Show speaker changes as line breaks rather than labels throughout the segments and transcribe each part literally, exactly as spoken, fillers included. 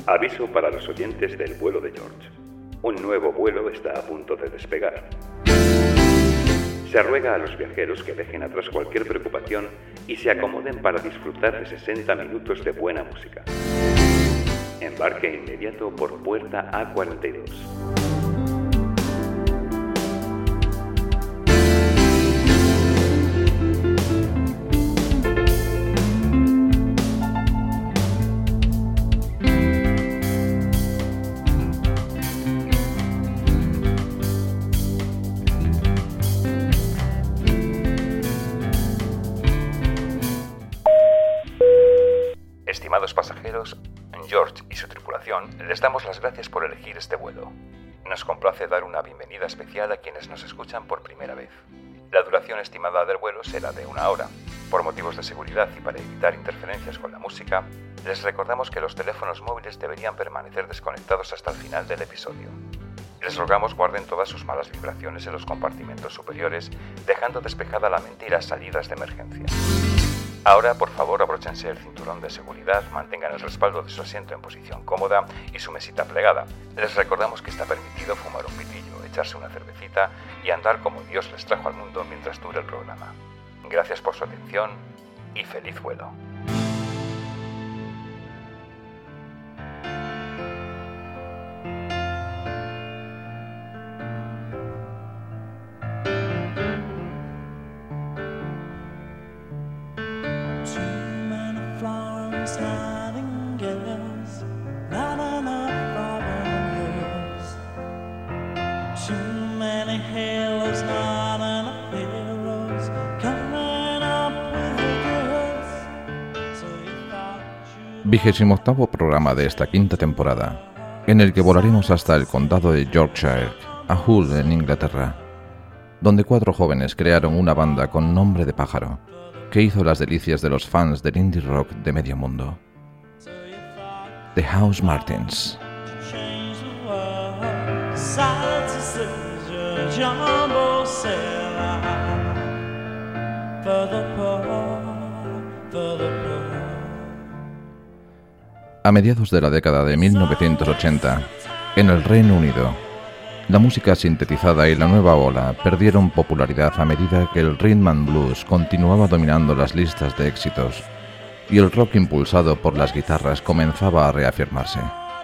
Aviso para los oyentes del vuelo de George. Un nuevo vuelo está a punto de despegar. Se ruega a los viajeros que dejen atrás cualquier preocupación y se acomoden para disfrutar de sesenta minutos de buena música. Embarque inmediato por puerta A cuarenta y dos.
Estimados pasajeros, George y su tripulación les damos las gracias por elegir este vuelo. Nos complace dar una bienvenida especial a quienes nos escuchan por primera vez. La duración estimada del vuelo será de una hora. Por motivos de seguridad y para evitar interferencias con la música, les recordamos que los teléfonos móviles deberían permanecer desconectados hasta el final del episodio. Les rogamos guarden todas sus malas vibraciones en los compartimentos superiores, dejando despejada la mente y las salidas de emergencia. Ahora, por favor, abróchense el cinturón de seguridad, mantengan el respaldo de su asiento en posición cómoda y su mesita plegada. Les recordamos que está permitido fumar un pitillo, echarse una cervecita y andar como Dios les trajo al mundo mientras dure el programa. Gracias por su atención y feliz vuelo.
Vigésimo octavo programa de esta quinta temporada, en el que volaremos hasta el condado de Yorkshire, a Hull, en Inglaterra, donde cuatro jóvenes crearon una banda con nombre de pájaro, que hizo las delicias de los fans del indie rock de medio mundo. The Housemartins. A mediados de la década de mil novecientos ochenta, en el Reino Unido, la música sintetizada y la nueva ola perdieron popularidad a medida que el rhythm and blues continuaba dominando las listas de éxitos y el rock impulsado por las guitarras comenzaba a reafirmarse.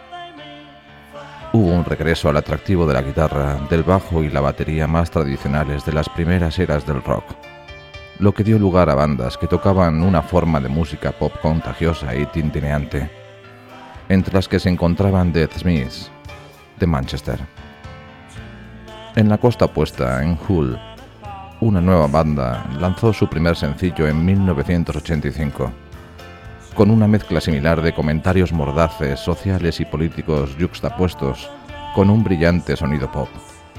Hubo un regreso al atractivo de la guitarra, del bajo y la batería más tradicionales de las primeras eras del rock, lo que dio lugar a bandas que tocaban una forma de música pop contagiosa y tintineante, entre las que se encontraban The Smiths, de Manchester. En la costa opuesta, en Hull, una nueva banda lanzó su primer sencillo en mil novecientos ochenta y cinco, con una mezcla similar de comentarios mordaces, sociales y políticos yuxtapuestos con un brillante sonido pop.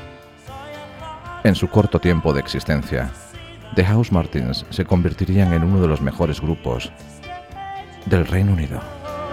En su corto tiempo de existencia, The Housemartins se convertirían en uno de los mejores grupos del Reino Unido.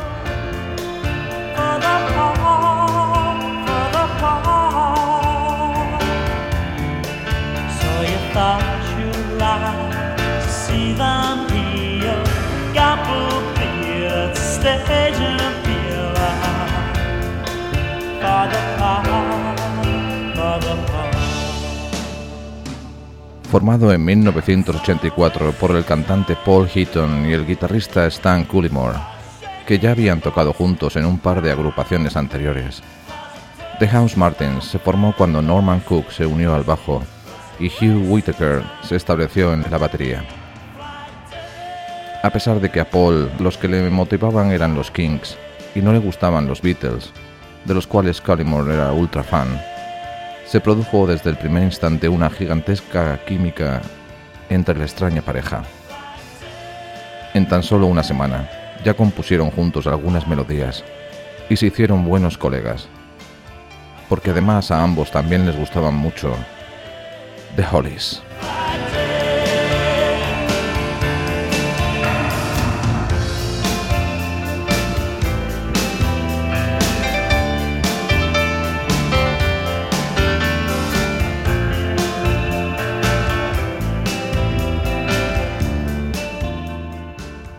Formado en mil novecientos ochenta y cuatro por el cantante Paul Heaton y el guitarrista Stan Cullimore, que ya habían tocado juntos en un par de agrupaciones anteriores, The Housemartins se formó cuando Norman Cook se unió al bajo y Hugh Whitaker se estableció en la batería. A pesar de que a Paul los que le motivaban eran los Kinks y no le gustaban los Beatles, de los cuales Cullimore era ultra fan, se produjo desde el primer instante una gigantesca química entre la extraña pareja. En tan solo una semana ya compusieron juntos algunas melodías y se hicieron buenos colegas, porque además a ambos también les gustaban mucho The Hollies.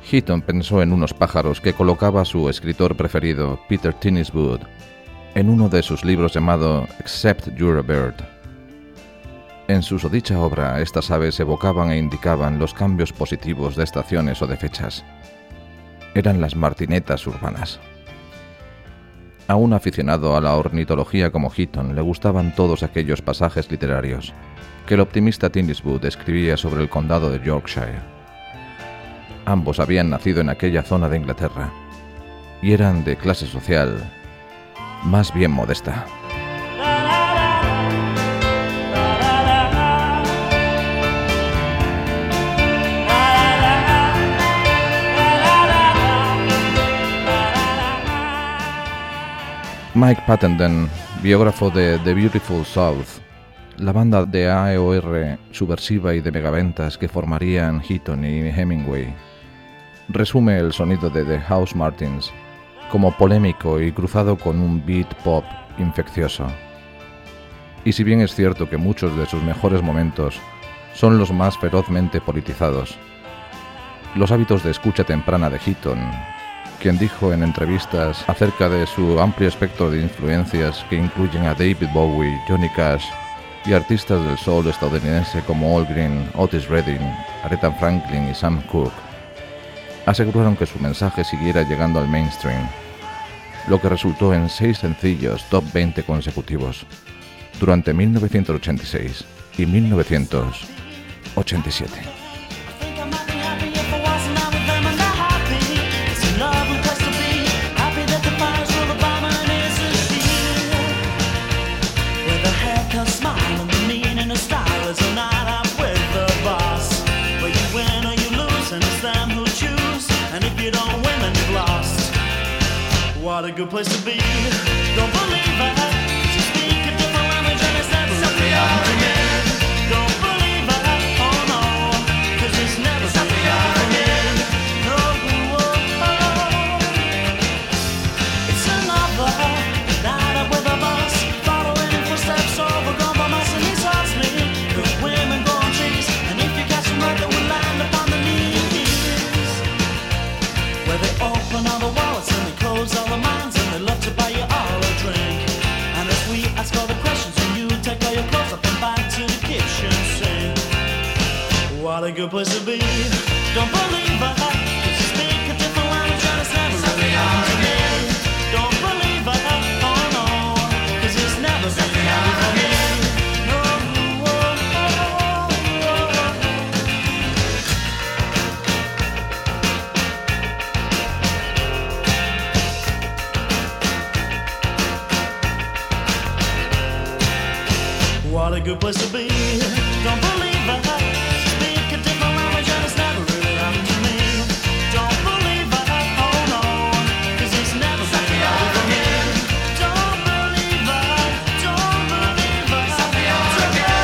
Heaton pensó en unos pájaros que colocaba su escritor preferido, Peter Tinniswood, en uno de sus libros llamado Except You're a Bird. En su susodicha obra, estas aves evocaban e indicaban los cambios positivos de estaciones o de fechas. Eran las martinetas urbanas. A un aficionado a la ornitología como Heaton le gustaban todos aquellos pasajes literarios que el optimista Tinniswood escribía sobre el condado de Yorkshire. Ambos habían nacido en aquella zona de Inglaterra y eran de clase social más bien modesta. Mike Pattenden, biógrafo de The Beautiful South, la banda de A O R subversiva y de megaventas que formarían Heaton y Hemingway, resume el sonido de The Housemartins como polémico y cruzado con un beat pop infeccioso. Y si bien es cierto que muchos de sus mejores momentos son los más ferozmente politizados, los hábitos de escucha temprana de Heaton, quien dijo en entrevistas acerca de su amplio espectro de influencias que incluyen a David Bowie, Johnny Cash y artistas del soul estadounidense como Al Green, Otis Redding, Aretha Franklin y Sam Cooke, aseguraron que su mensaje siguiera llegando al mainstream, lo que resultó en seis sencillos top veinte consecutivos durante mil novecientos ochenta y seis y mil novecientos ochenta y siete.
What a good place to be. Don't believe it. You speak a different language and it's never really happened to me. Don't believe it. Oh no, 'cause it's never really happened to me. No, oh, oh. It's another night up with a bus, following in footsteps over compromise, and he tells me good women go on trees, and if you catch them right, they will land upon the knees, where they open all the wallets and they close all the minds, and they love to buy you all a drink. And if we ask all the questions, and you take all your clothes up and back to the kitchen sink. What a good place to be. Don't believe it, 'cause you speak a different language and it's never really happened to me. Don't believe it, oh no, 'cause it's never really happened to me. No, oh, oh, oh, oh. What a good place to be. Don't believe it. Speak a different language and it's never really happened to me. Don't believe it. Oh no, 'cause it's never really happened to me. Don't believe it. Don't believe it. Don't believe it.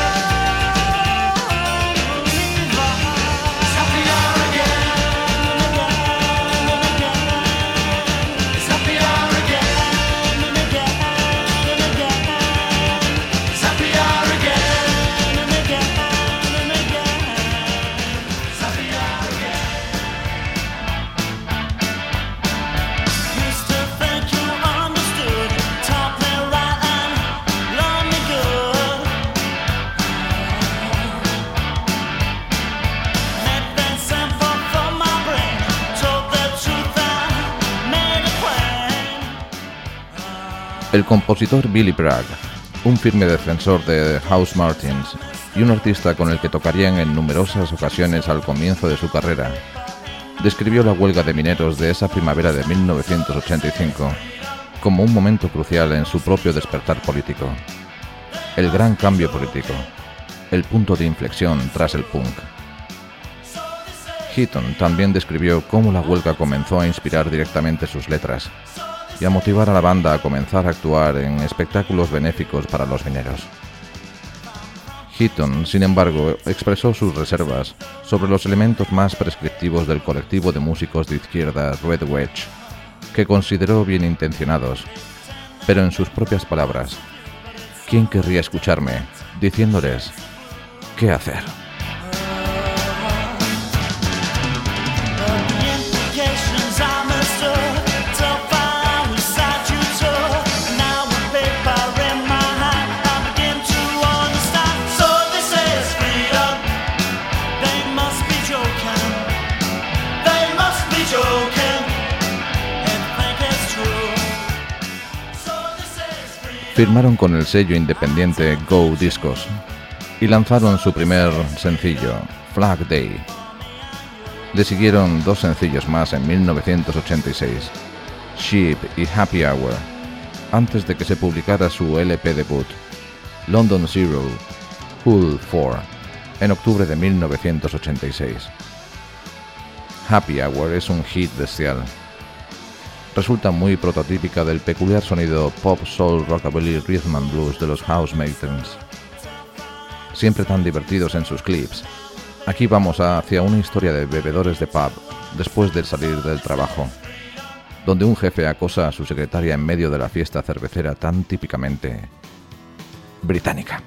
It's happier again and again and again. It's happier again and again and again. It's happier again and again and again. It's happier again. Used to think you understood, taught me right and loved me good. Made things simple for my brain, told the truth and made it plain.
El compositor Billy Bragg, un firme defensor de Housemartins y un artista con el que tocarían en numerosas ocasiones al comienzo de su carrera, describió la huelga de mineros de esa primavera de mil novecientos ochenta y cinco como un momento crucial en su propio despertar político, el gran cambio político, el punto de inflexión tras el punk. Heaton también describió cómo la huelga comenzó a inspirar directamente sus letras y a motivar a la banda a comenzar a actuar en espectáculos benéficos para los mineros. Heaton, sin embargo, expresó sus reservas sobre los elementos más prescriptivos del colectivo de músicos de izquierda Red Wedge, que consideró bien intencionados, pero en sus propias palabras, ¿quién querría escucharme diciéndoles qué hacer?
Again,
firmaron con el sello independiente Go Discos y lanzaron su primer sencillo, Flag Day. Le siguieron dos sencillos más en mil novecientos ochenta y seis, Sheep y Happy Hour, antes de que se publicara su L P debut, London Zero, Hull cuatro, en octubre de mil novecientos ochenta y seis. Happy Hour es un hit bestial. Resulta muy prototípica del peculiar sonido pop, soul, rockabilly, rhythm and blues de los Housemartins. Siempre tan divertidos en sus clips. Aquí vamos hacia una historia de bebedores de pub después de salir del trabajo, donde un jefe acosa a su secretaria en medio de la fiesta cervecera tan típicamente británica.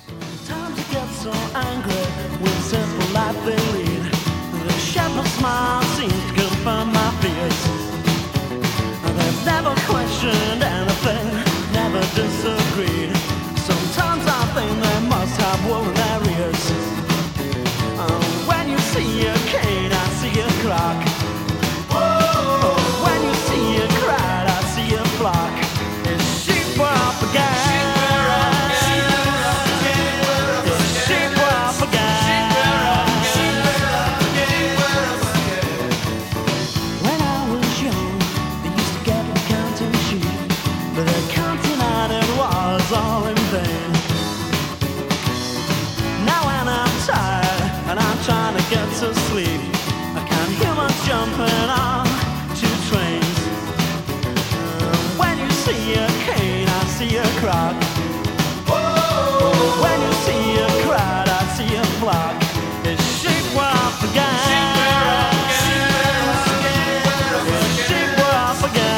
Never questioned anything, never disagreed. Sometimes I think they must have woven their ears. Uh, when you see a cane, I see a clock. Oh, when you see a crowd, I see a flock. It's sheep were up again. It's sheep were up again. When I was young, but the counting out it was all in vain. Now when I'm tired and I'm trying to get to sleep, I can't hear much jumping on two trains. Uh, when you see a cane, I see a croc. When you see a crowd, I see a flock. It's sheep were up again. It's sheep were up again.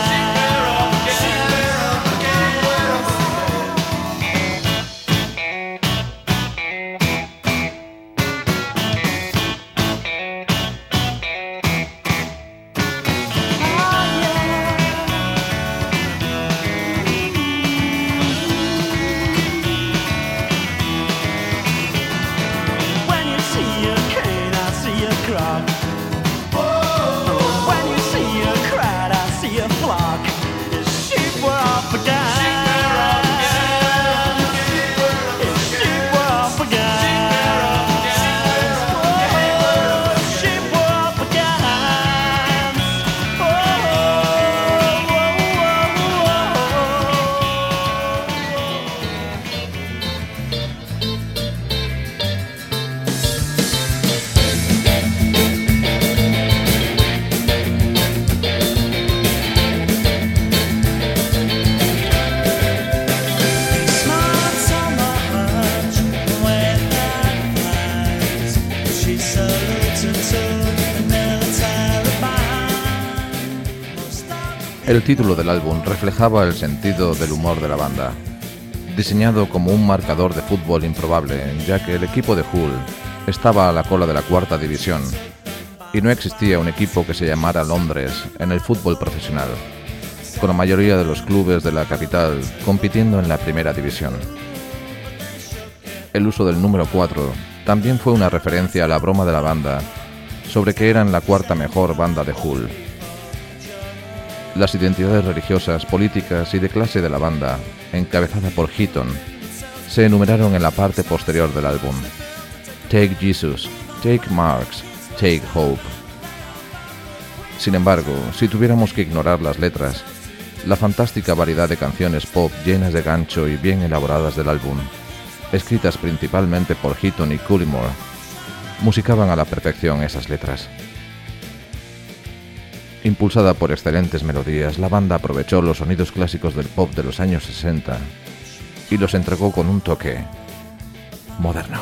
El título del álbum reflejaba el sentido del humor de la banda, diseñado como un marcador de fútbol improbable, ya que el equipo de Hull estaba a la cola de la cuarta división y no existía un equipo que se llamara Londres en el fútbol profesional, con la mayoría de los clubes de la capital compitiendo en la primera división. El uso del número cuatro también fue una referencia a la broma de la banda sobre que eran la cuarta mejor banda de Hull. Las identidades religiosas, políticas y de clase de la banda, encabezada por Heaton, se enumeraron en la parte posterior del álbum. Take Jesus, Take Marx, Take Hope. Sin embargo, si tuviéramos que ignorar las letras, la fantástica variedad de canciones pop llenas de gancho y bien elaboradas del álbum, escritas principalmente por Heaton y Cullimore, musicaban a la perfección esas letras. Impulsada por excelentes melodías, la banda aprovechó los sonidos clásicos del pop de los años sesenta y los entregó con un toque moderno.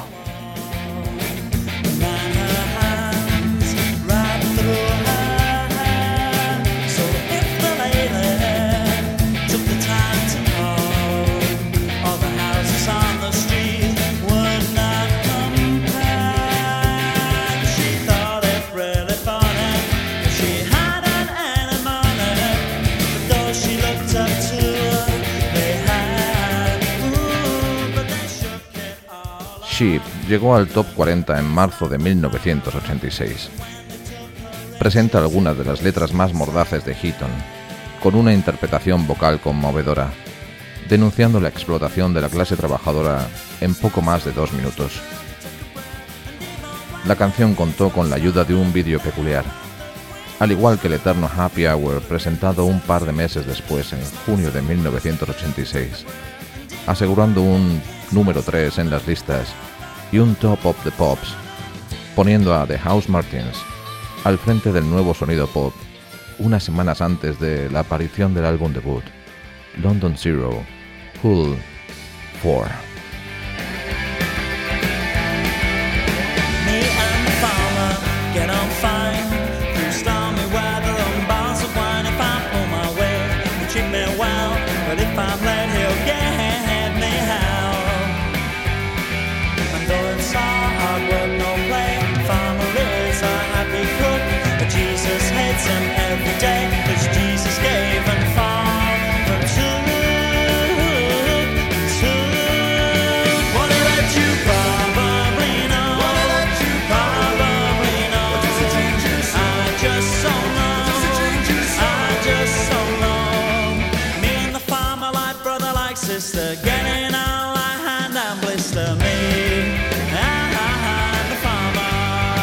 Sheep llegó al top cuarenta en marzo de mil novecientos ochenta y seis. Presenta algunas de las letras más mordaces de Heaton, con una interpretación vocal conmovedora, denunciando la explotación de la clase trabajadora en poco más de dos minutos. La canción contó con la ayuda de un vídeo peculiar, al igual que el eterno Happy Hour presentado un par de meses después, en junio de mil novecientos ochenta y seis, asegurando un número tres en las listas y un Top of the Pops, poniendo a The Housemartins al frente del nuevo sonido pop unas semanas antes de la aparición del álbum debut, London Zero, Hull four.
Me and the farmer get on fine through stormy weather and bars of wine. If I pull my way, he'll treat me well, but if I'm late, he'll get me hell. And though it's all hard work, no play, farmer is a happy cook, but Jesus hates him every day, 'cause Jesus gave and farmer took, took. What did I do? Probably know, probably know. I just don't know, I just don't know. Me and the farmer like brother, like sister, getting all like hand and blister. Me and the farmer.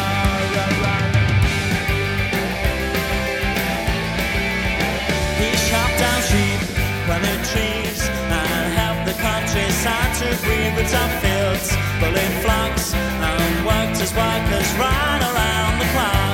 He chopped down sheep, planted trees, and helped the countryside to breathe. With some fields full in flocks, and worked his workers right around the clock.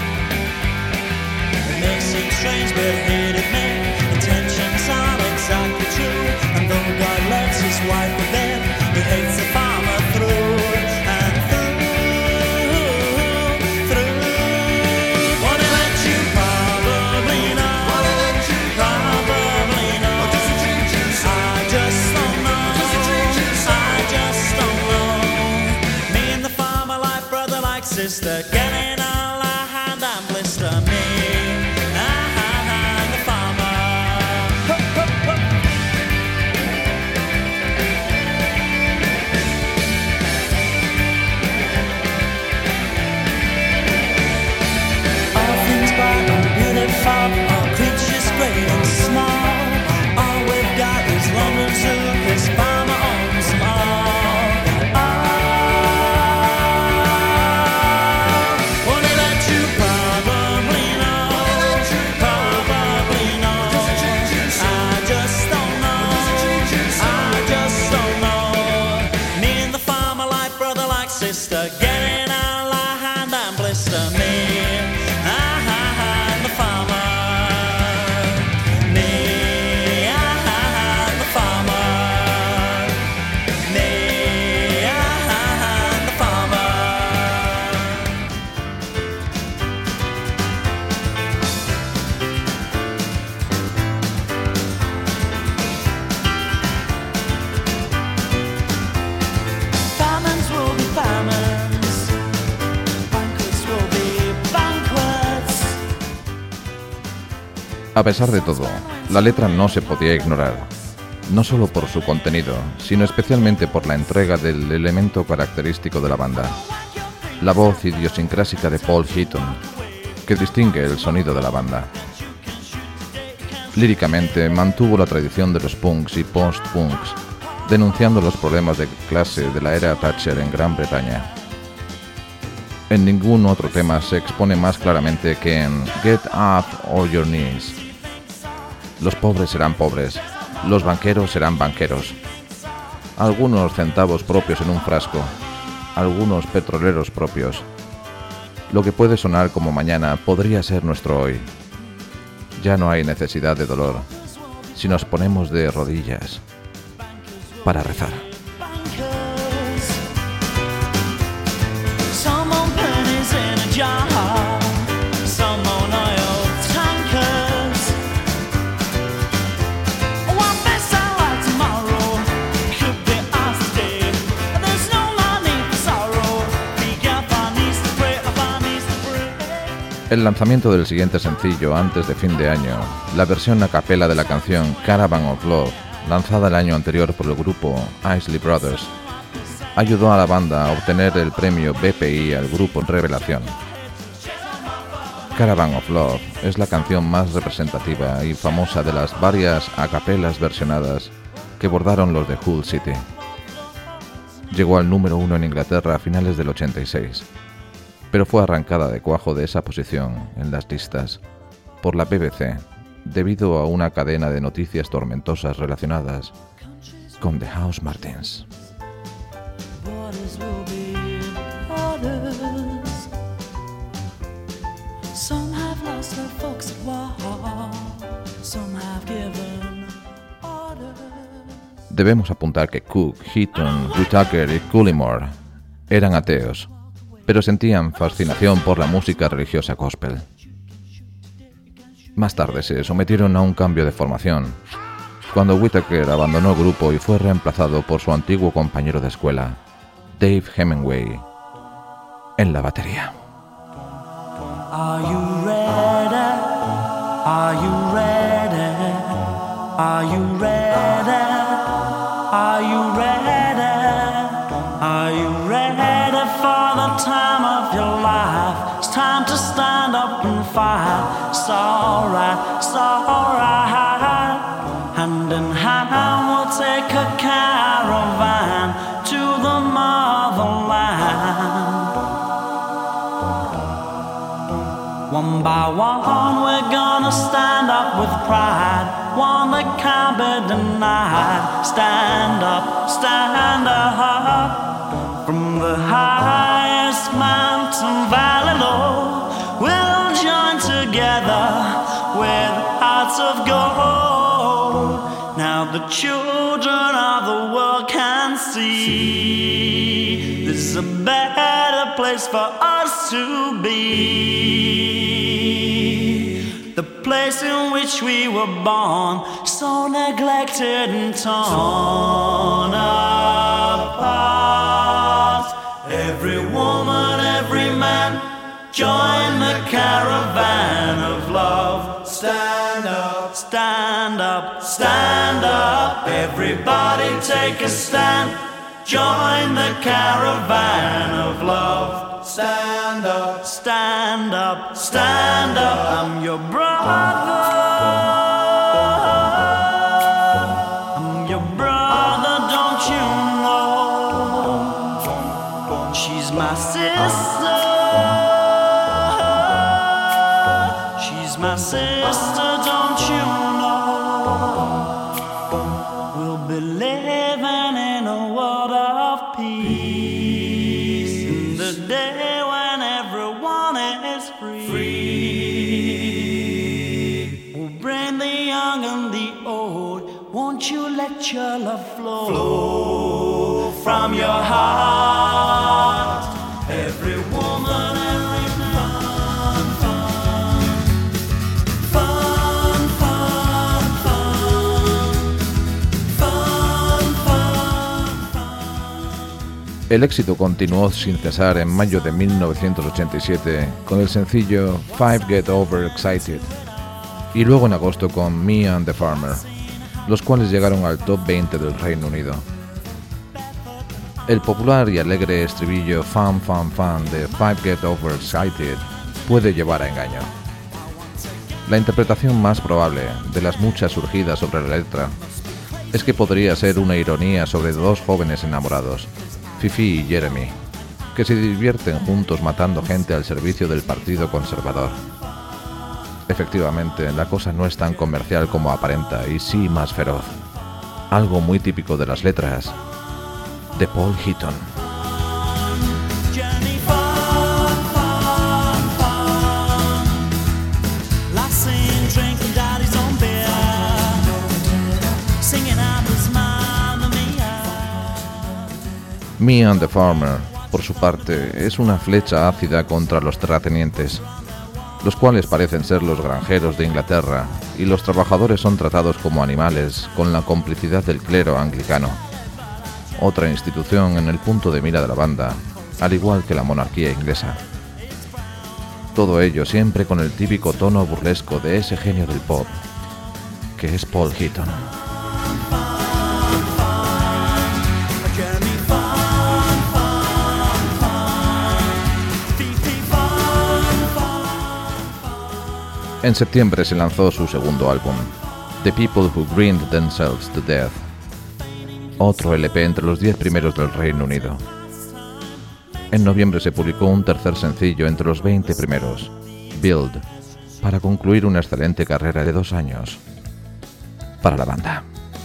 It may seem strange, but it admit intentions are exactly true. And though God loves his wife within, he hates the farmer through and through, through. What did I do? Probably know, probably know. I just don't know, I just don't know. Me and the farmer like brother, like sister, getting all our hand and blister. Me and the farmer. Ho, ho, ho. All things bright and beautiful, all creatures great and small. All we've got is London Zoo, 'cause farmer owns them all. All. What did I do? Probably know, probably know. I just don't know, I just don't know. Me and the farmer like brother, like sister, getting all our hand and blister. Me and the farmer. Me and the farmer. Me and the farmer. Famines will be famines, banquets will be banquets.
A pesar de todo, la letra no se podía ignorar, no solo por su contenido, sino especialmente por la entrega del elemento característico de la banda, la voz idiosincrásica de Paul Heaton, que distingue el sonido de la banda. Líricamente mantuvo la tradición de los punks y post-punks, denunciando los problemas de clase de la era Thatcher en Gran Bretaña. En ningún otro tema se expone más claramente que en Get Up on Your Knees. Los pobres serán pobres, los banqueros serán banqueros. Algunos centavos propios en un frasco, algunos petroleros propios. Lo que puede sonar como mañana podría ser nuestro hoy. Ya no hay necesidad de dolor si nos ponemos de rodillas para rezar.
Some on pennies in a jar, some on oil tankers. One best I like tomorrow could be ours today. There's no money for sorrow. Big up our knees to pray, up our knees to pray.
El lanzamiento del siguiente sencillo antes de fin de año, la versión a capela de la canción Caravan of Love, lanzada el año anterior por el grupo Isley Brothers, ayudó a la banda a obtener el premio B P I al grupo Revelación. Caravan of Love es la canción más representativa y famosa de las varias a capelas versionadas que que bordaron los de Hull City. Llegó al número uno en Inglaterra a finales del ochenta y seis, pero fue arrancada de cuajo de esa posición en las listas por la B B C debido a una cadena de noticias tormentosas relacionadas con The Housemartins. Debemos apuntar que Cook, Heaton, Whittaker y Cullimore eran ateos, pero sentían fascinación por la música religiosa gospel. Más tarde se sometieron a un cambio de formación, cuando Whittaker abandonó el grupo y fue reemplazado por su antiguo compañero de escuela, Dave Hemingway, en la batería.
Are you ready? Are you ready? Are you ready? Are you ready? Are you ready for the time of your life? It's time to stand up and fight. It's alright, it's alright. Hand in hand we'll take a caravan to the motherland. One by one we're gonna stand up with pride, one that can't be denied. Stand up, stand up. From the highest mountain valley low, we'll join together with hearts of gold. Now the children of the world can see this is a better place for us to be. The place in which we were born, so neglected and torn apart. Every woman, every man, join the caravan of love. Stand up, stand up, stand up. Everybody take a stand. Join the caravan of love. Stand up, stand up, stand up. I'm your brother. I'm your brother, don't you know? She's my sister. She's my sister, don't you know? We'll be living in a world of peace in the day when everyone is free. free. We'll bring the young and the old. Won't you let your love flow, flow from your heart? Every woman, every man, fun, fun, fun, fun, fun, fun.
El éxito continuó sin cesar en mayo de mil novecientos ochenta y siete con el sencillo Five Get Over Excited y luego en agosto con Me and the Farmer, los cuales llegaron al top veinte del Reino Unido. El popular y alegre estribillo Fun Fun Fun de Five Get Over Excited puede llevar a engaño. La interpretación más probable de las muchas surgidas sobre la letra es que podría ser una ironía sobre dos jóvenes enamorados, Fifi y Jeremy, que se divierten juntos matando gente al servicio del Partido Conservador. Efectivamente, la cosa no es tan comercial como aparenta y sí más feroz, algo muy típico de las letras de Paul Heaton.
Journey fun, fun, fun. Laughing, drinking daddy's own beer, singing out his Mamma Mia.
Me and the Farmer, por su parte, es una flecha ácida contra los terratenientes, los cuales parecen ser los granjeros de Inglaterra, y los trabajadores son tratados como animales con la complicidad del clero anglicano, otra institución en el punto de mira de la banda, al igual que la monarquía inglesa. Todo ello siempre con el típico tono burlesco de ese genio del pop, que es Paul Heaton. En septiembre se lanzó su segundo álbum, The People Who Grinned Themselves to Death, otro L P entre los diez primeros del Reino Unido. En noviembre se publicó un tercer sencillo entre los veinte primeros, Build, para concluir una excelente carrera de dos años para la banda.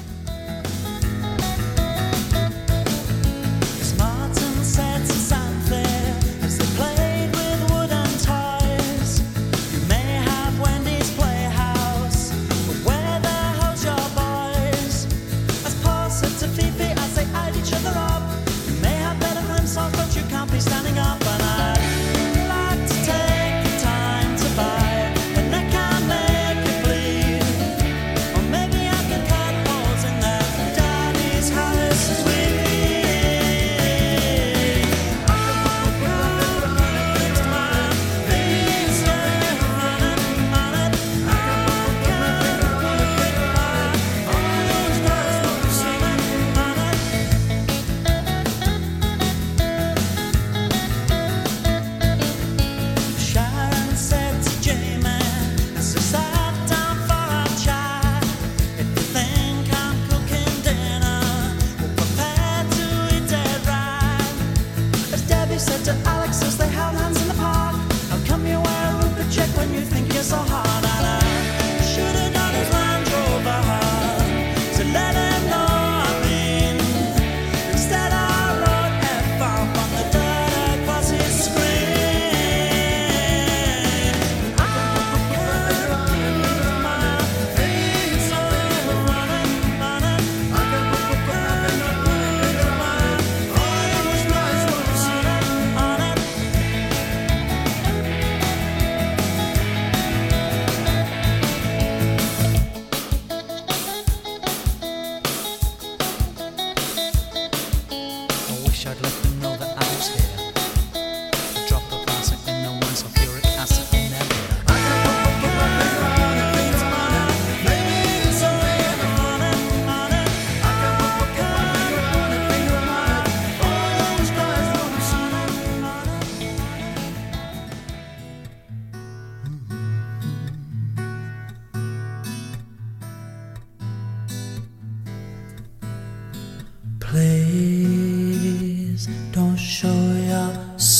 Please don't show your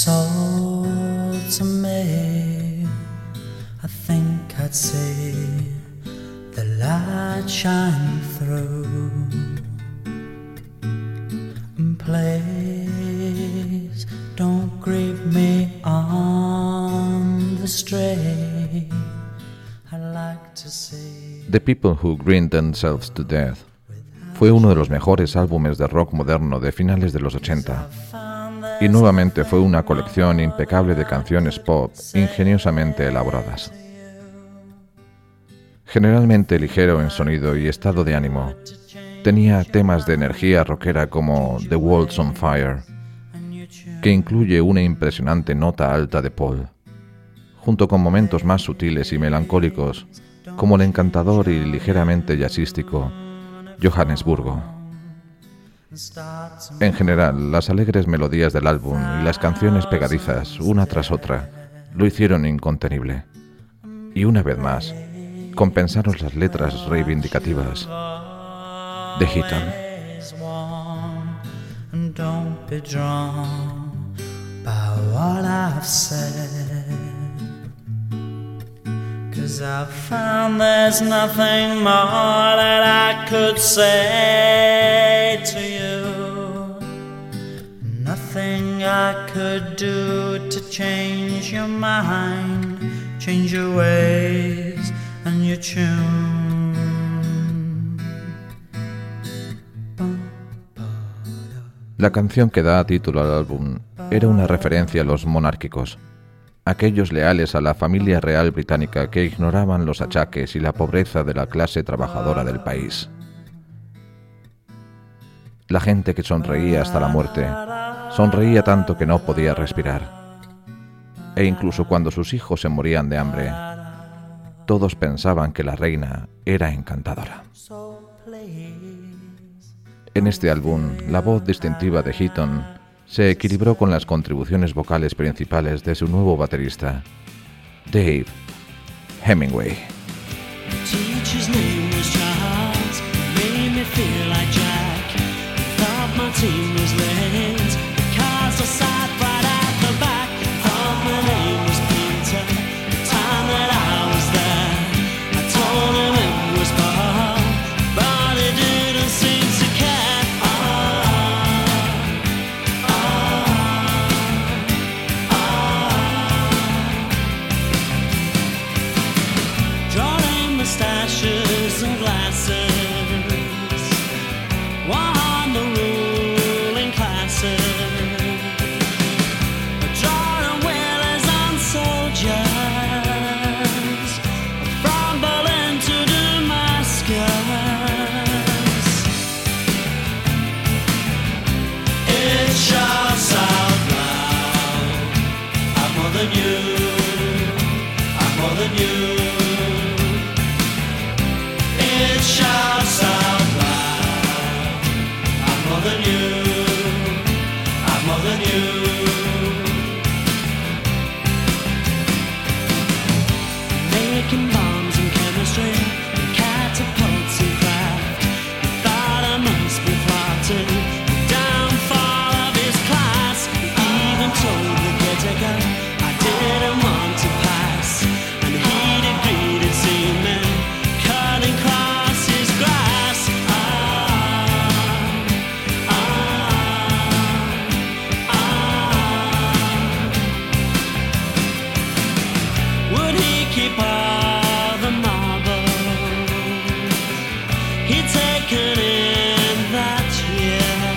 soul to me. I think I'd see the light shine through. And please don't grieve me on the stray. I'd like to see
The People Who Grinned Themselves to Death fue uno de los mejores álbumes de rock moderno de finales de los ochenta, y nuevamente fue una colección impecable de canciones pop ingeniosamente elaboradas. Generalmente ligero en sonido y estado de ánimo, tenía temas de energía rockera como The World's on Fire, que incluye una impresionante nota alta de Paul, junto con momentos más sutiles y melancólicos, como el encantador y ligeramente jazzístico Johannesburgo. En general, las alegres melodías del álbum y las canciones pegadizas, una tras otra, lo hicieron incontenible. Y una vez más, compensaron las letras reivindicativas de Heaton.
Cause I found there's nothing more that I could say to you. Nothing I could do to change your mind, change your ways and your tune.
La canción que da título al álbum era una referencia a los monárquicos, aquellos leales a la familia real británica que ignoraban los achaques y la pobreza de la clase trabajadora del país. La gente que sonreía hasta la muerte, sonreía tanto que no podía respirar. E incluso cuando sus hijos se morían de hambre, todos pensaban que la reina era encantadora. En este álbum, la voz distintiva de Heaton se equilibró con las contribuciones vocales principales de su nuevo baterista, Dave Hemingway.
Teacher's name was Charles, made me feel like Jack.
team was late. The cars were side right at the back. Thought my name was Peter. The time that I was there, I told him it was Paul, but he didn't seem to care. Ah, ah, ah. Drawing mustaches and glasses. Won the ruling classes, drawing whalers on soldiers from Berlin to Damascus. It shouts out loud, I'm more than you, I'm more than you. It shouts out more than you, I'm more than you. Making bombs and chemistry, and catapults and craft. He thought I must be plotting the downfall of his class. He even told the caretaker I didn't want to pass, and he'd agreed to see me cutting across his glass. Keep all the marbles he'd taken in that year.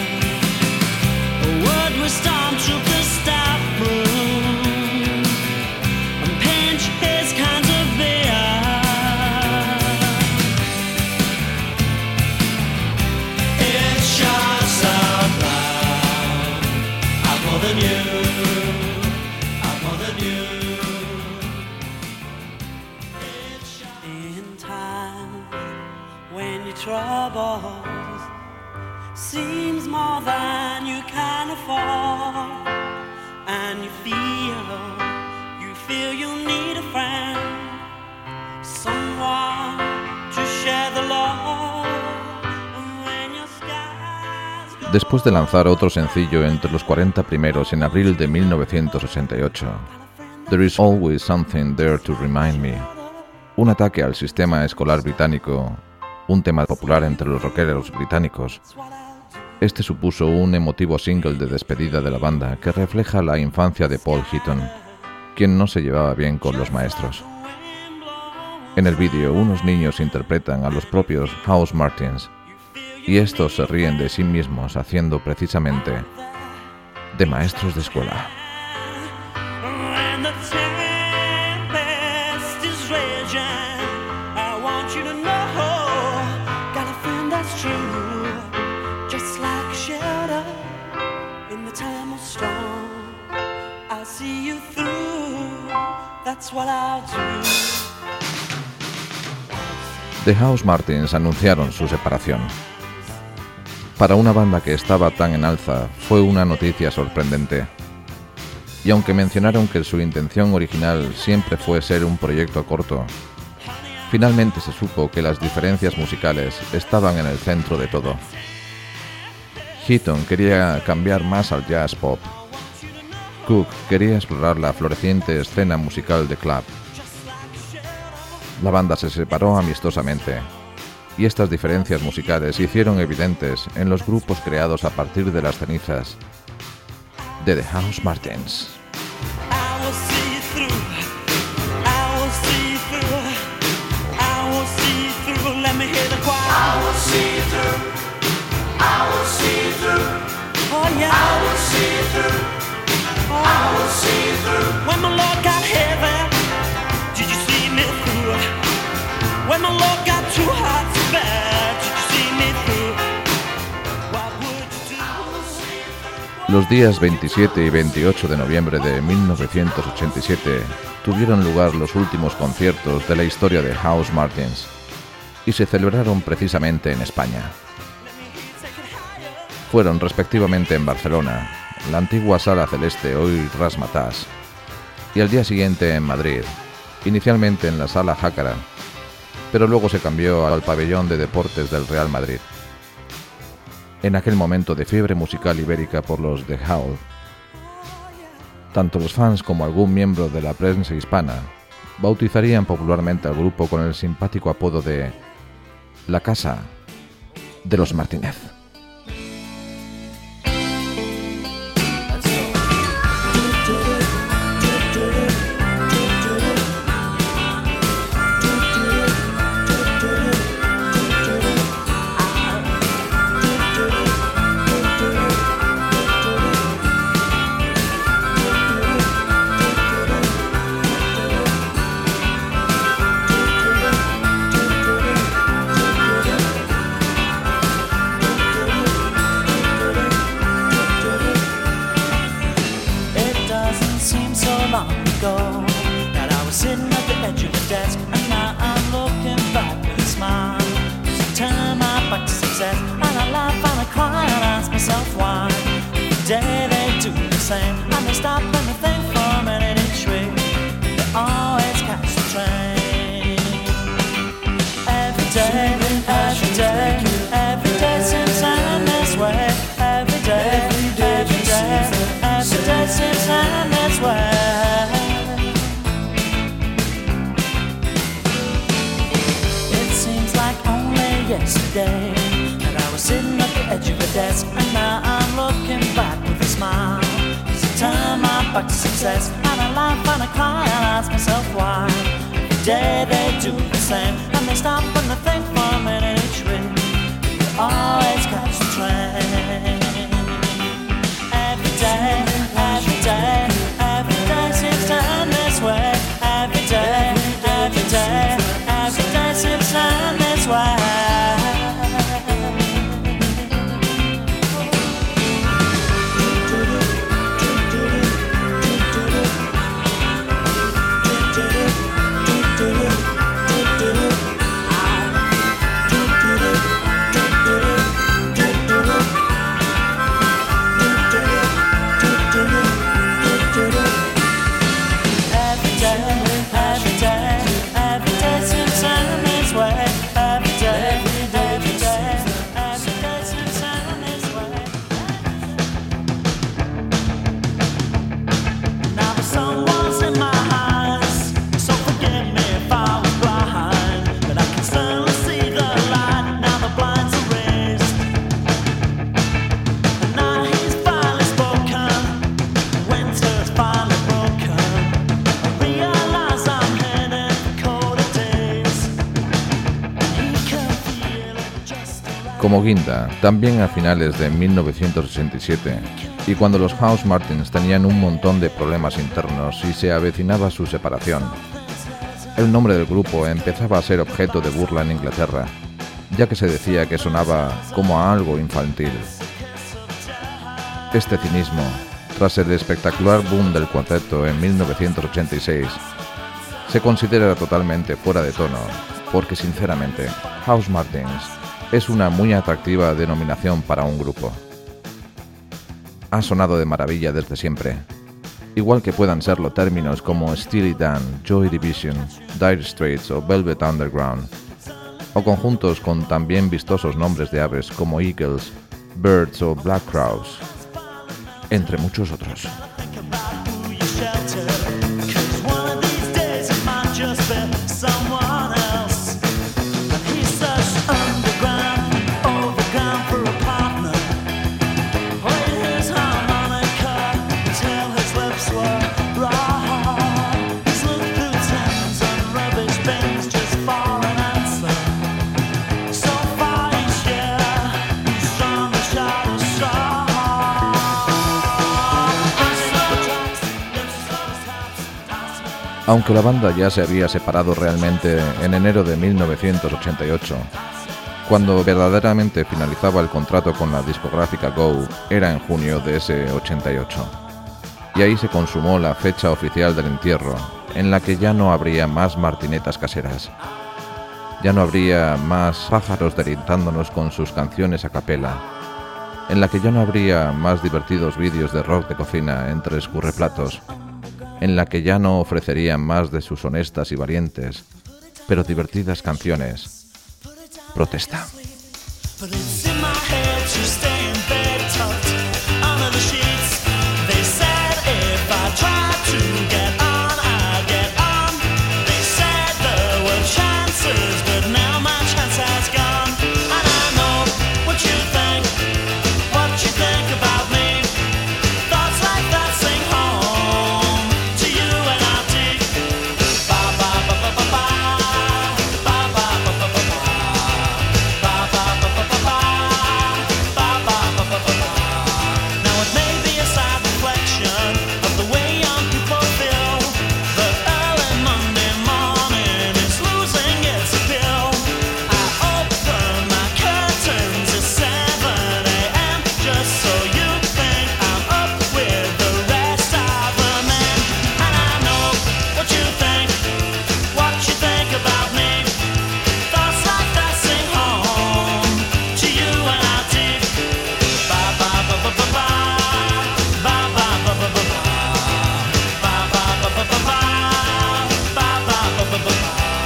Would we stormtroop the staff room and pinch his kinds of beer? It shouts out loud, I'm more than you, I'm more than you. When your troubles seems more than you can afford, and you feel, you feel you need a friend, someone to share the load, and when your skies go.
Después de lanzar otro sencillo entre los cuarenta primeros en abril de mil novecientos ochenta y ocho, There is Always Something There to Remind Me, un ataque al sistema escolar británico, un tema popular entre los rockeros británicos, este supuso un emotivo single de despedida de la banda que refleja la infancia de Paul Heaton, quien no se llevaba bien con los maestros. En el vídeo, unos niños interpretan a los propios House Martins, y estos se ríen de sí mismos haciendo precisamente de maestros de escuela. The House Martins anunciaron su separación. Para una banda que estaba tan en alza, fue una noticia sorprendente. Y aunque mencionaron que su intención original siempre fue ser un proyecto corto, finalmente se supo que las diferencias musicales estaban en el centro de todo. Heaton quería cambiar más al jazz pop. Cook quería explorar la floreciente escena musical de club. La banda se separó amistosamente, y estas diferencias musicales se hicieron evidentes en los grupos creados a partir de las cenizas de The House Martins.
When my love got too hot to bear, did you see me through? What would you do?
Los días veintisiete y veintiocho de noviembre de mil novecientos ochenta y siete tuvieron lugar los últimos conciertos de la historia de House Martins y se celebraron precisamente en España. Fueron respectivamente en Barcelona, la antigua Sala Celeste, hoy Razzmatazz, y al día siguiente en Madrid, inicialmente en la Sala Jácara, pero luego se cambió al pabellón de deportes del Real Madrid. en aquel momento de fiebre musical ibérica por los The Howl. Tanto los fans como algún miembro de la prensa hispana bautizarían popularmente al grupo con el simpático apodo de La Casa de los Martínez.
Yesterday, that I was sitting at the edge of a desk, and now I'm looking back with a smile. Cause I turn my back to success, and I laugh and I cry and ask myself why. Every day they do the same, and they stop and they think for a minute each way. You always catch the train. Every day, every day, every day seems to end this way. Every day, every day, every day seems to end this way.
Como guinda, también a finales de mil novecientos ochenta y siete, y cuando los Housemartins tenían un montón de problemas internos y se avecinaba su separación, el nombre del grupo empezaba a ser objeto de burla en Inglaterra, ya que se decía que sonaba como a algo infantil. Este cinismo, tras el espectacular boom del cuarteto en mil novecientos ochenta y seis, se considera totalmente fuera de tono, porque sinceramente, Housemartins es una muy atractiva denominación para un grupo. Ha sonado de maravilla desde siempre, igual que puedan serlo términos como Steely Dan, Joy Division, Dire Straits o Velvet Underground, o conjuntos con también vistosos nombres de aves como Eagles, Birds o Black Crowes, entre muchos otros. Aunque la banda ya se había separado realmente en enero de mil novecientos ochenta y ocho, cuando verdaderamente finalizaba el contrato con la discográfica Go era en junio de ese ochenta y ocho. Y ahí se consumó la fecha oficial del entierro, en la que ya no habría más martinetas caseras. Ya no habría más pájaros deleitándonos con sus canciones a capela, en la que ya no habría más divertidos vídeos de rock de cocina entre escurreplatos, en la que ya no ofrecerían más de sus honestas y valientes, pero divertidas canciones. Protesta.
But it's in my head to stay in bed tucked under the sheets. They said if I tried to get on, I'd get on. They said there were chances, but now my chance has gone. And I know what you think, what you think about me. Thoughts like that sing home to you and I deep. Ba ba ba ba ba ba. Ba ba ba ba ba ba. Ba ba ba ba ba ba. Ba ba ba ba ba ba. Now it may be a sad reflection of the way young people feel. The early Monday morning is losing its appeal. I open my curtains at seven a.m. just so you think I'm up with the rest of the men. And I know what you think, what you think about me. Thoughts like that sing home to you and I deep. Ba ba ba ba ba ba. Ba ba ba ba ba ba. Ba ba ba ba ba ba. Ba ba ba ba ba ba.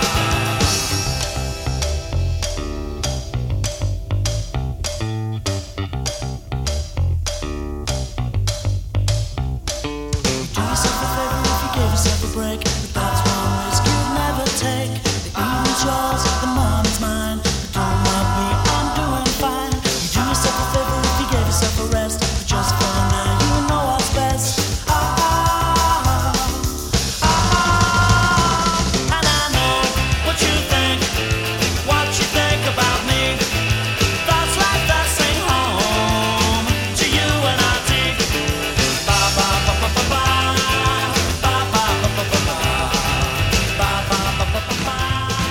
Do yourself a favor if you gave yourself a break, but that's one risk you'd never take. The evening's yours, the morning's mine, but don't mind me, I'm doing fine. You do yourself a favor if you gave yourself a rest, but just for now you know what's best. Ah, ah, ah, ah. And I know what you think, what you think about me. Thoughts like that sing home to you and I deep. Ba ba ba ba ba ba. Ba ba ba ba ba ba. Ba ba ba ba ba ba.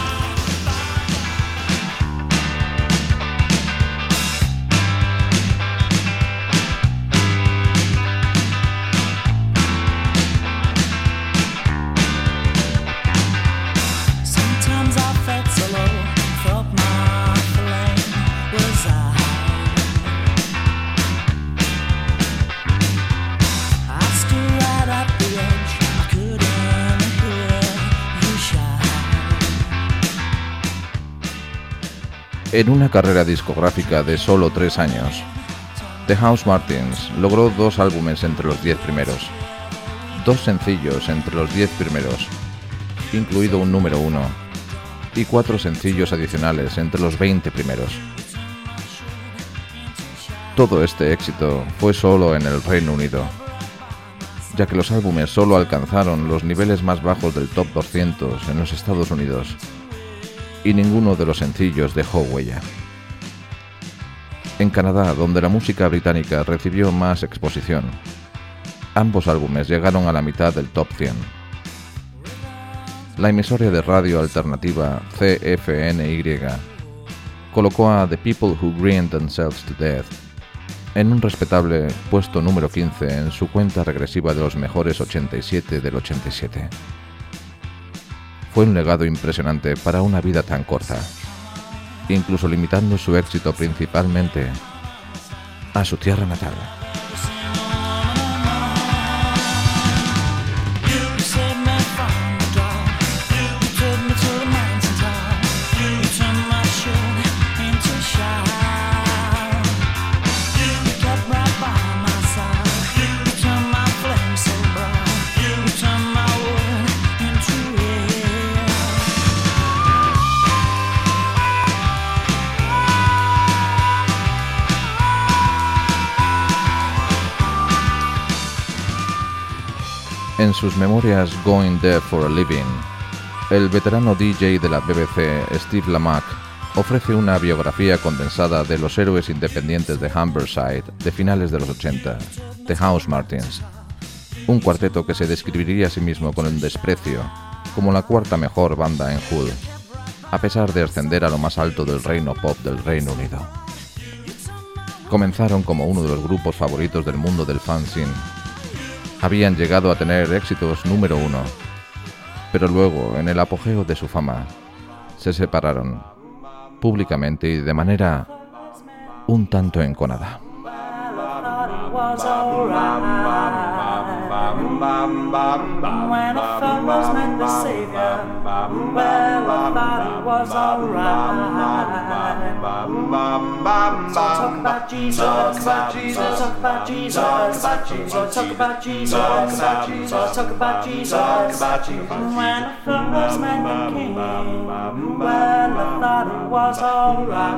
Sometimes I felt so low, thought my flame was out. I stood right at the edge, I couldn't hear you shout.
En una carrera discográfica de solo tres años, The Housemartins logró dos álbumes entre los diez primeros, dos sencillos entre los diez primeros, incluido un número uno, y cuatro sencillos adicionales entre los veinte primeros. Todo este éxito fue solo en el Reino Unido, ya que los álbumes solo alcanzaron los niveles más bajos del top doscientos en los Estados Unidos, y ninguno de los sencillos dejó huella. En Canadá, donde la música británica recibió más exposición, ambos álbumes llegaron a la mitad del top cien. La emisora de radio alternativa C F N Y colocó a The People Who Grinned Themselves to Death en un respetable puesto número quince en su cuenta regresiva de los mejores ochenta y siete del ochenta y siete. Fue un legado impresionante para una vida tan corta, incluso limitando su éxito principalmente a su tierra natal.
You saved me from the dark. You took me to the mountain top. You turned my shame into shine. You kept right by my side. You turned my flame so bright. You turned my wood into air.
En sus memorias Going There for a Living, el veterano D J de la B B C, Steve Lamacq, ofrece una biografía condensada de los héroes independientes de Humberside de finales de los ochenta, The Housemartins, un cuarteto que se describiría a sí mismo con el desprecio como la cuarta mejor banda en Hull, a pesar de ascender a lo más alto del reino pop del Reino Unido. Comenzaron como uno de los grupos favoritos del mundo del fanzine. Habían llegado a tener éxitos número uno, pero luego, en el apogeo de su fama, se separaron, públicamente y de manera un tanto enconada.
was alright. When I felt was meant to save you, well, I thought it was alright. talk about Jesus, talk about Jesus, talk about Jesus, talk about Jesus, talk about Jesus, talk about Jesus, talk about Jesus. When I first met the King, well, I thought it was alright.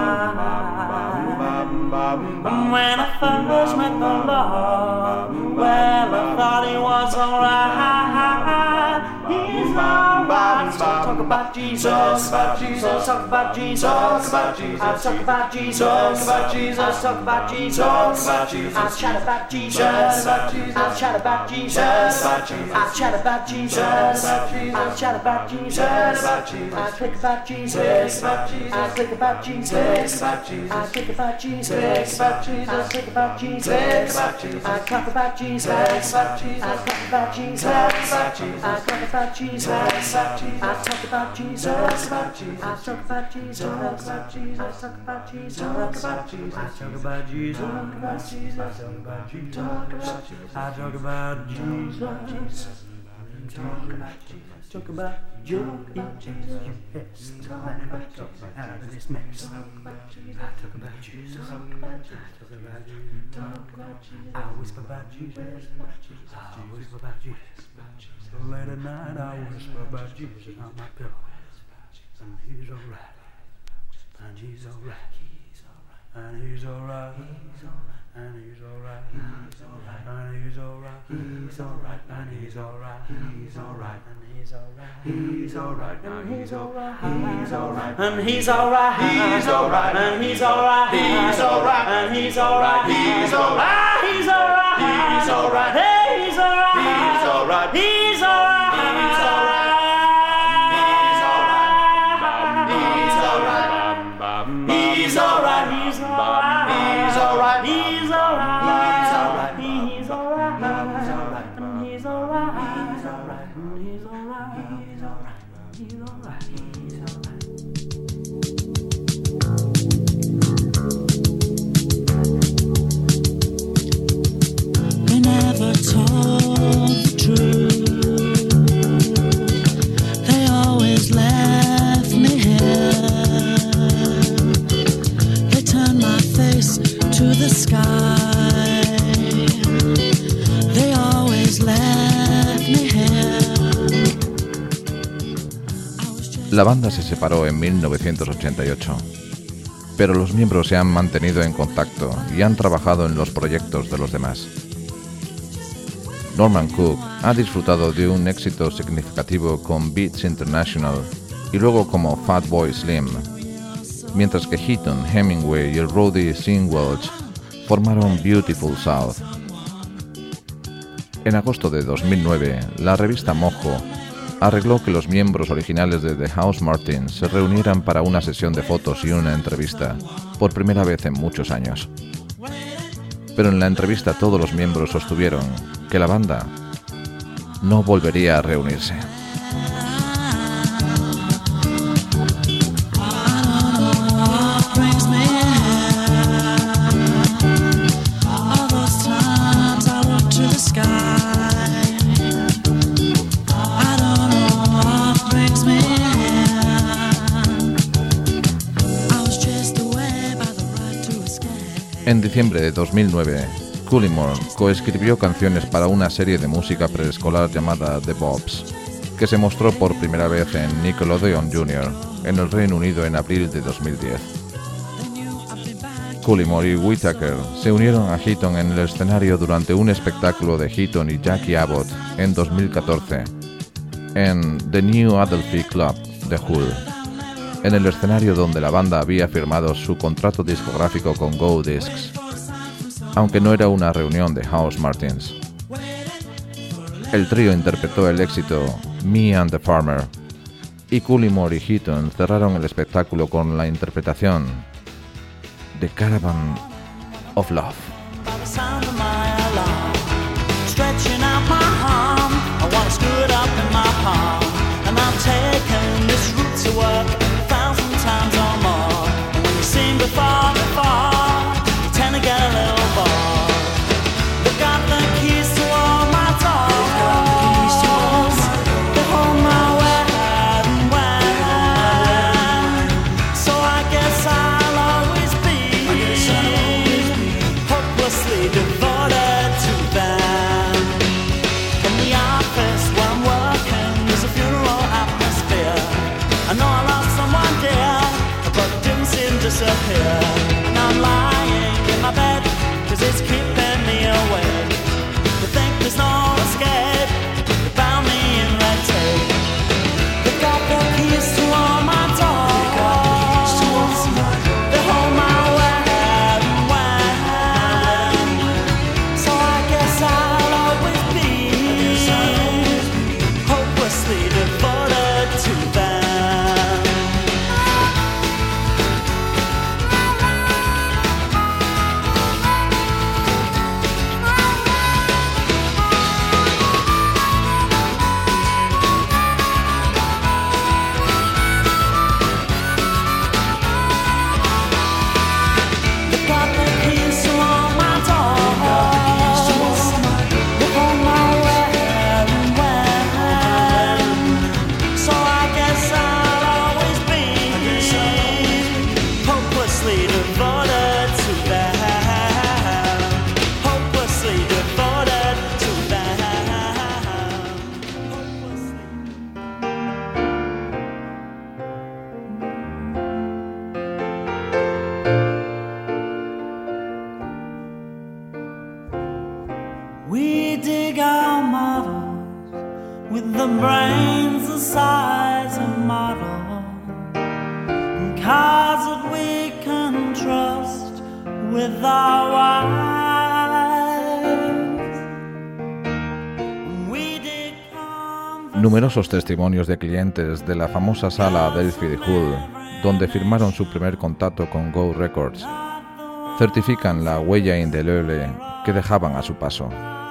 When I first met the Lord, well, I thought he was alright. He's alright. So talk about Jesus, talk about Jesus, talk about Jesus, talk about Jesus, talk about Jesus, talk about Jesus, talk about Jesus, talk about Jesus. I chat about Jesus, I chat about Jesus, I chat about Jesus, I chat about Jesus, I think about Jesus, I think about Jesus, I think about Jesus, I think about Jesus, I talk about Jesus, I talk about Jesus, I talk about Jesus, I talk about Jesus, I talk about Jesus, I talk about Jesus, I talk about Jesus, I talk about Jesus, I talk about Jesus, I talk about Jesus, I talk about Jesus, talk about Jesus, talk about your yes, out of this mess. I talk about Jesus, I talk about Jesus, I whisper about Jesus, I whisper about Jesus. So late at night I whisper about Jesus on my pillow, and he's alright, and he's alright, and he's alright, and he's alright, and he's alright, he's alright, and he's alright, he's alright, and he's alright, he's alright, and he's alright, he's alright, and he's alright, he's alright, and he's alright, he's alright, and he's alright, he's alright, he's alright, he's alright, hey, he's alright, he's alright, he's alright, he's alright. He's alright, he's alright, he's alright, he's alright, he's alright, he's alright, he's alright, he's alright, he's alright, he's alright, he's alright, he's alright. They never told the truth. They always left me here. To the sky, they always left me here.
La banda se separó en mil novecientos ochenta y ocho, pero los miembros se han mantenido en contacto y han trabajado en los proyectos de los demás. Norman Cook ha disfrutado de un éxito significativo con Beats International y luego como Fatboy Slim, mientras que Heaton, Hemingway y el roadie Sean Welch formaron Beautiful South. En agosto de dos mil nueve, la revista Mojo arregló que los miembros originales de The Housemartins se reunieran para una sesión de fotos y una entrevista, por primera vez en muchos años. Pero en la entrevista todos los miembros sostuvieron que la banda no volvería a reunirse. En diciembre de dos mil nueve, Cullimore coescribió canciones para una serie de música preescolar llamada The Bobs, que se mostró por primera vez en Nickelodeon Junior en el Reino Unido en abril de dos mil diez. Cullimore y Whittaker se unieron a Heaton en el escenario durante un espectáculo de Heaton y Jackie Abbott en dos mil catorce en The New Adelphi Club de Hull, en el escenario donde la banda había firmado su contrato discográfico con Go Discs, aunque no era una reunión de Housemartins. El trío interpretó el éxito Me and the Farmer, y Cullimore y Heaton cerraron el espectáculo con la interpretación de Caravan of Love.
So I guess I'll always be disappear. And I'm lying in my bed, cause it's keeping me awake. To think there's no escape, they bound me in red tape. They got the keys to all my doors, they hold my where and when. So I guess I'll always be hopelessly devoted to them. We dig our models with the brains the size of models, and cars that we can trust with our wives. We dig
Numerosos testimonios de clientes de la famosa sala Adelphi de Hull, donde firmaron su primer contacto con Go Records, certifican la huella indeleble que dejaban a su paso.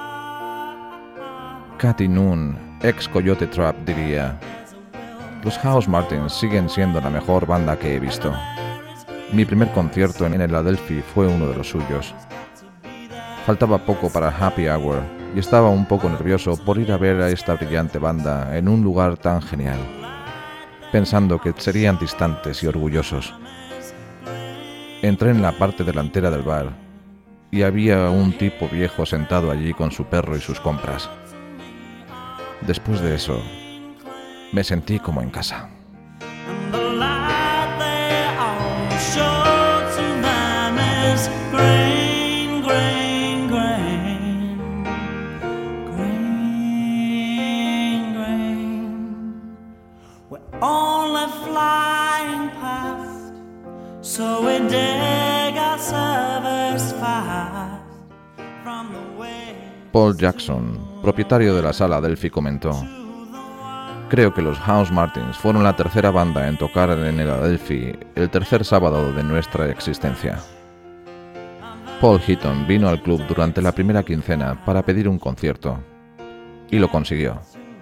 Cathy Noon, ex Coyote Trap, diría: los Housemartins siguen siendo la mejor banda que he visto. Mi primer concierto en el Adelphi fue uno de los suyos. Faltaba poco para Happy Hour y estaba un poco nervioso por ir a ver a esta brillante banda en un lugar tan genial, pensando que serían distantes y orgullosos. Entré en la parte delantera del bar y había un tipo viejo sentado allí con su perro y sus compras. Después de eso, me sentí como en casa.
and the light they all show to them is green, green, green, green, green. We're only flying past, so we dig our service fast from the way.
Paul Jackson, propietario de la sala Adelphi, comentó: creo que los Housemartins fueron la tercera banda en tocar en el Adelphi el tercer sábado de nuestra existencia. Paul Heaton vino al club durante la primera quincena para pedir un concierto y lo consiguió.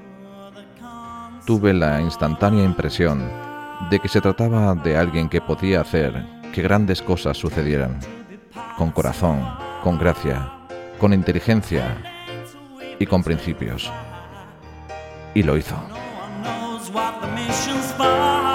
Tuve la instantánea impresión de que se trataba de alguien que podía hacer que grandes cosas sucedieran, con corazón, con gracia, con inteligencia y con principios. Y lo hizo.
Knows what the mission's for.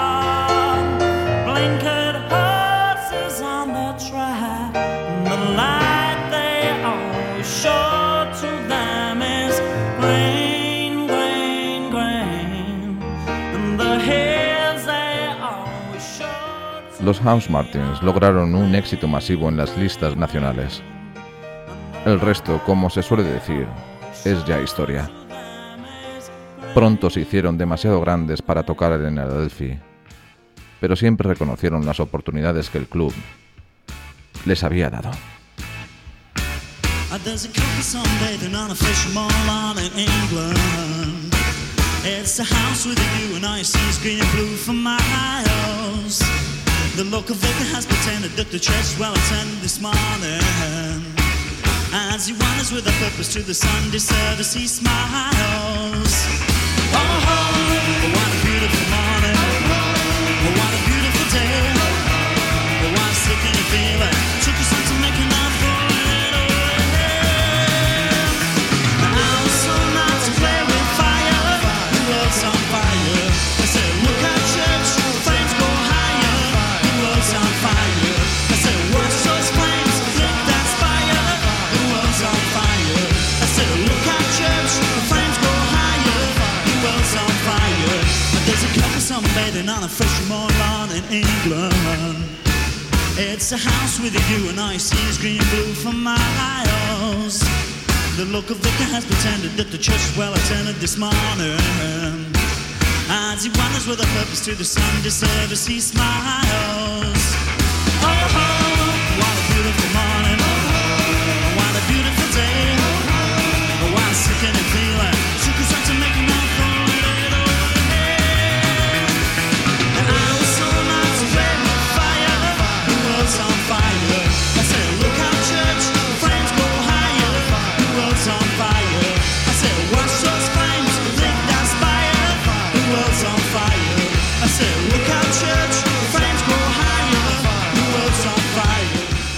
Blinkered horses on the track. The light they always show to them is green, green, green. And the hills they always show to.
Los Housemartins lograron un éxito masivo en las listas nacionales. El resto, como se suele decir, es ya historia. Pronto se hicieron demasiado grandes para tocar en el Adelphi, pero siempre reconocieron las oportunidades que el club les había dado.
There's a couple sunbathing on a fishing mall in England. It's a house with a view and I see green and blue for miles. The local vicar has pretended that the church is well attended this morning. As he wanders with a purpose to the Sunday service, he smiles. Oh, oh, what a beautiful morning. Oh, what a beautiful day. Oh, what a sickening feeling. Took us on to make an awful little way. Now it's so nice to play with fire. The world's on fire. I said, look at church, flames go higher. The world's on fire. I said, watch those flames, lit that spire. The world's on fire. I said, look at church, the flames go higher.
It's a house with a view and I see green blue for miles. The local vicar has pretended that the church is well attended this morning. As he wanders with a purpose to the Sunday service, he smiles. Oh, oh, what a beautiful morning. Oh, what a beautiful day. Oh, what a sickening feeling. Shook us out to make him out for a little away. And I was so nice to play with fire. The world's on fire. I said, look out, church, flames go higher. The world's on fire. I said, watch those flames, lick that spire. The world's on fire. I said, look out, church, flames go higher. The world's on fire.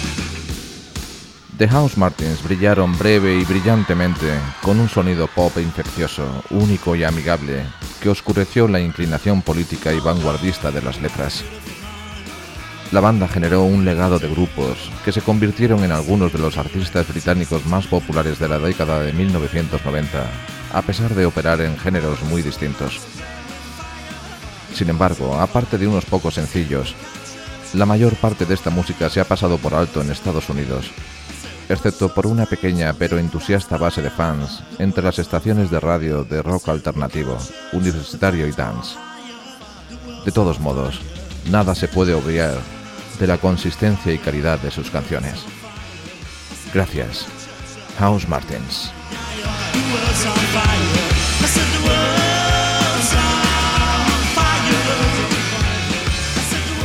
The Housemartins brillaron breve y brillantemente con un sonido pop infeccioso, único y amigable, que oscureció la inclinación política y vanguardista de las letras. La banda generó un legado de grupos que se convirtieron en algunos de los artistas británicos más populares de la década de mil novecientos noventa, a pesar de operar en géneros muy distintos. Sin embargo, aparte de unos pocos sencillos, la mayor parte de esta música se ha pasado por alto en Estados Unidos, excepto por una pequeña pero entusiasta base de fans entre las estaciones de radio de rock alternativo, universitario y dance. De todos modos, nada se puede obviar de la consistencia y calidad de sus canciones. Gracias, Housemartins.
The world's on fire. I said the world's on fire. I said the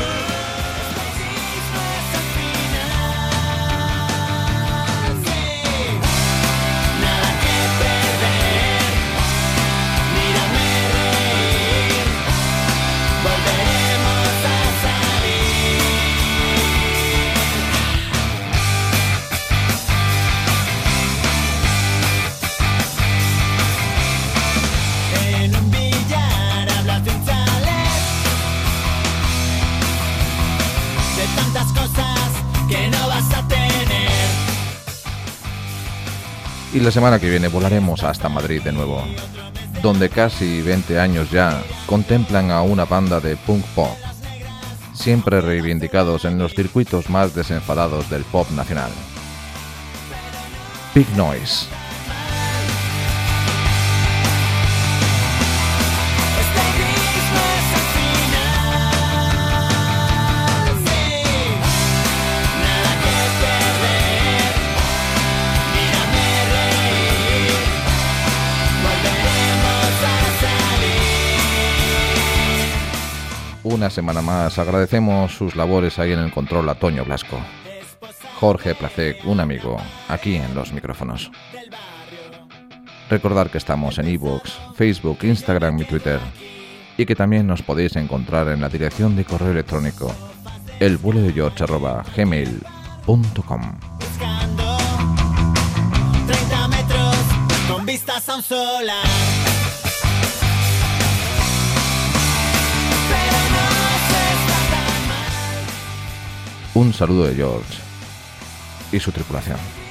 Nada que perder, mírame reír, volveremos a salir. En un billar hablas de un chalet, de tantas cosas que no vas a tener.
Y la semana que viene volaremos hasta Madrid de nuevo, donde casi veinte años ya contemplan a una banda de punk pop, siempre reivindicados en los circuitos más desenfadados del pop nacional. Big Noise.
Este ritmo es el final, sí. Nada que perder, mírame reír, volveremos a salir.
Una semana más agradecemos sus labores ahí en el control a Toño Blasco. Jorge Placek, un amigo, aquí en los micrófonos. Recordad que estamos en iVoox, Facebook, Instagram y Twitter, y que también nos podéis encontrar en la dirección de correo electrónico elvuelodegeorge arroba gmail punto com.
Buscando treinta metros con vistas a un solar. Pero no se está tan mal.
Un saludo de George y su tripulación.